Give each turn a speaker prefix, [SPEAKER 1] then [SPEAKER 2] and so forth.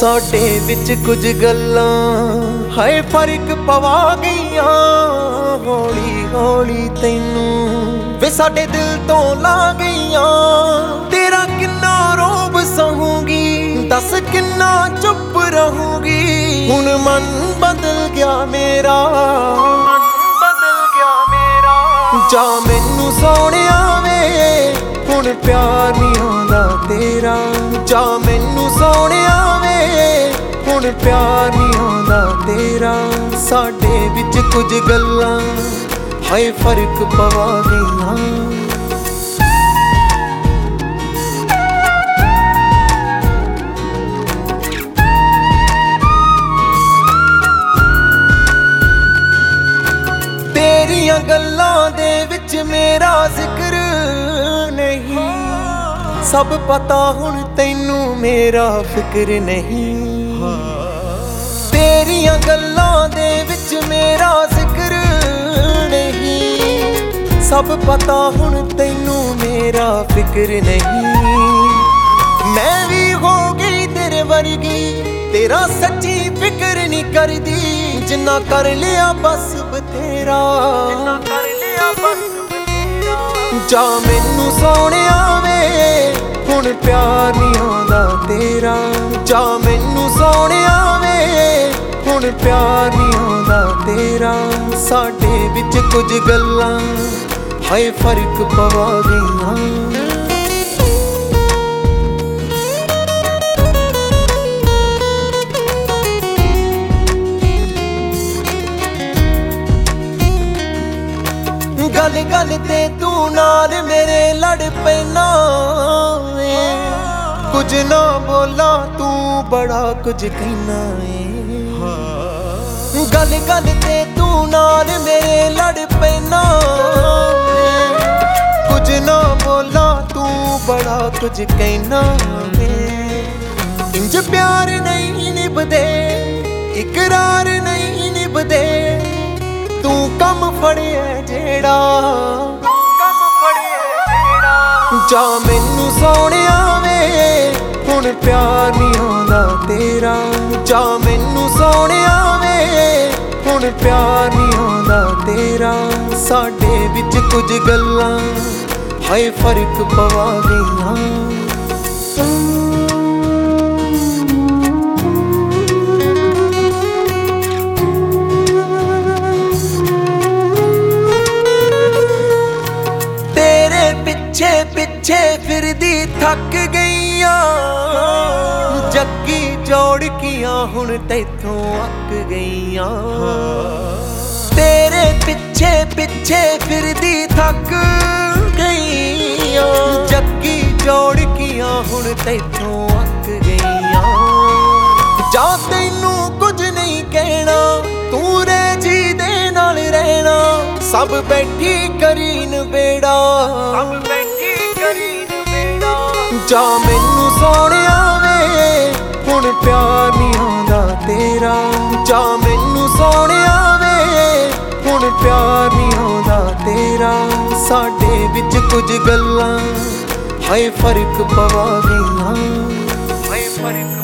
[SPEAKER 1] ਸਾਡੇ ਵਿੱਚ ਕੁਝ ਗੱਲਾਂ ਹਾਏ ਫਰਕ ਪਵਾ ਗਈਆਂ। ਹੌਲੀ ਹੌਲੀ ਤੈਨੂੰ ਵੇ ਸਾਡੇ ਦਿਲ ਤੋਂ ਲਾ ਗਈਆਂ। ਤੇਰਾ ਕਿੰਨਾ ਰੋਬ ਸਹੂੰਗੀ, ਦੱਸ ਕਿੰਨਾ ਚੁੱਪ ਰਹੂੰਗੀ। ਹੁਣ ਮਨ ਬਦਲ ਗਿਆ ਮੇਰਾ, ਜਾ ਮੈਨੂੰ ਸੋਹਣਿਆ ਵੇ ਹੁਣ ਪਿਆਰ ਨਹੀਂ ਆਉਂਦਾ ਤੇਰਾ। ਜਾ ਮੈਨੂੰ ਸੋਹਣਿਆ ਵੇ ਹੁਣ ਪਿਆਰ ਨਹੀਂ ਆਉਂਦਾ ਤੇਰਾ। ਸਾਡੇ ਵਿੱਚ ਕੁਝ ਗੱਲਾਂ ਹਾਏ ਫਰਕ ਪਵਾ ਗਈਆਂ। ਤੇਰੀਆਂ ਗੱਲਾਂ ਦੇ ਵਿੱਚ ਮੇਰਾ ਜ਼ਿਕਰ ਨਹੀਂ, ਸਭ ਪਤਾ ਹੁਣ ਤੈਨੂੰ ਮੇਰਾ ਫਿਕਰ ਨਹੀਂ। ਤੇਰੀਆਂ ਗੱਲਾਂ ਦੇ ਵਿੱਚ ਮੇਰਾ ਜ਼ਿਕਰ ਨਹੀਂ, ਸਭ ਪਤਾ ਹੁਣ ਤੈਨੂੰ ਮੇਰਾ ਫਿਕਰ ਨਹੀਂ। ਮੈਂ ਵੀ ਹੋ ਗਈ ਤੇਰੇ ਵਰਗੀ, ਤੇਰਾ ਸੱਚੀ ਫਿਕਰ ਨਹੀਂ ਕਰਦੀ। ਜਿੰਨਾ ਕਰ ਲਿਆ ਬਸ ਬਤੇਰਾ, ਜਾ ਮੈਨੂੰ ਸੋਹਣਿਆ ਵੇ ਹੁਣ ਪਿਆਰ ਨਹੀਂ ਆਉਂਦਾ ਤੇਰਾ। ਜਾ ਮੈਨੂੰ ਸੋਹਣਿਆ ਵੇ ਹੁਣ ਪਿਆਰ ਨਹੀਂ ਆਉਂਦਾ ਤੇਰਾ। ਸਾਡੇ ਵਿੱਚ ਕੁਝ ਗੱਲਾਂ ਹਾਏ ਫਰਕ ਪਵਾ ਗਈਆਂ। ਗੱਲ ਗੱਲ ਤੇ ਤੂੰ ਨਾਲ ਮੇਰੇ ਲੜ ਪੈਨਾ ਏ। ਕੁਝ ਨਾ ਬੋਲਾ ਤੂੰ ਬੜਾ ਕੁਝ ਕਹਿਣਾ ਏ। ਗੱਲ ਗੱਲ ਤੇ ਤੂੰ ਨਾਲ ਮੇਰੇ ਲੜ ਪੈਨਾ ਏ। ਕੁਝ ਨਾ ਬੋਲਾ ਤੂੰ ਬੜਾ ਕੁਝ ਕਹਿਣਾ ਏ। ਇੰਜ ਪਿਆਰ ਨਹੀਂ ਨਿਭਦੇ, ਇਕਰਾਰ ਨਹੀਂ ਨਿਭਦੇ। ਤੂੰ ਕੰਮ ਫੜਿਆ ਜਿਹੜਾ, ਜਾ ਮੈਨੂੰ ਸੋਹਣਿਆ ਵੇ ਹੁਣ ਪਿਆਰ ਨਹੀਂ ਆਉਂਦਾ ਤੇਰਾ। ਜਾ ਮੈਨੂੰ ਸੋਹਣਿਆ ਵੇ ਹੁਣ ਪਿਆਰ ਨਹੀਂ ਆਉਂਦਾ ਤੇਰਾ। ਸਾਡੇ ਵਿੱਚ ਕੁਝ ਗੱਲਾਂ ਹਾਏ ਫਰਕ ਪਵਾ ਗਈਆਂ। ਪਿੱਛੇ ਪਿੱਛੇ ਫਿਰਦੀ ਥੱਕ ਗਈਆਂ। ਜੱਗੀ ਜੋੜਕੀਆਂ ਹੁਣ ਤੈਥੋਂ ਅੱਕ ਗਈਆਂ। ਤੇਰੇ ਪਿੱਛੇ ਪਿੱਛੇ ਫਿਰਦੀ ਥੱਕ ਗਈਆਂ। ਜੱਗੀ ਜੋੜਕੀਆਂ ਹੁਣ ਤੈਥੋਂ ਅੱਕ ਗਈਆਂ। ਜਾ ਤੈਨੂੰ ਕੁਝ ਨਹੀਂ ਕਹਿਣਾ, ਤੂੰ ਰਹਿ ਜੀ ਦੇ ਨਾਲ ਰਹਿਣਾ। ਸਭ ਬੈਠੀ ਕਰੀ ਨਬੇੜਾ, ਜਾ ਮੈਨੂੰ ਸੋਹਣਿਆ ਵੇ ਹੁਣ ਪਿਆਰ ਨਹੀਂ ਆਉਂਦਾ ਤੇਰਾ। ਜਾ ਮੈਨੂੰ ਸੋਹਣਿਆ ਵੇ ਹੁਣ ਪਿਆਰ ਨਹੀਂ ਆਉਂਦਾ ਤੇਰਾ। ਸਾਡੇ ਵਿੱਚ ਕੁਝ ਗੱਲਾਂ ਹਾਏ ਫਰਕ ਪਵਾ ਗਈਆਂ। ਹਾਏ ਫਰਕ